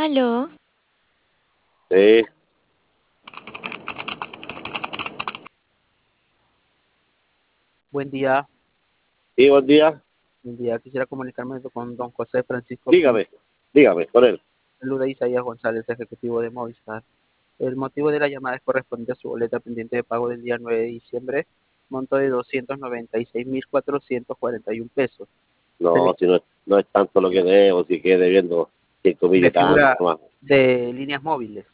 Aló, Sí, Buen día, sí, buen día. buen día. Quisiera comunicarme con don José Francisco Dígame, dígame, con él. Saluda Isaías González, ejecutivo de Movistar. El motivo de la llamada es correspondiente a su boleta pendiente de pago del día 9 de diciembre, monto de 296.441 pesos. Se No, le, si no, no es tanto lo que debo, si quede debiendo 5.000 me y tanto figura más. de líneas móviles.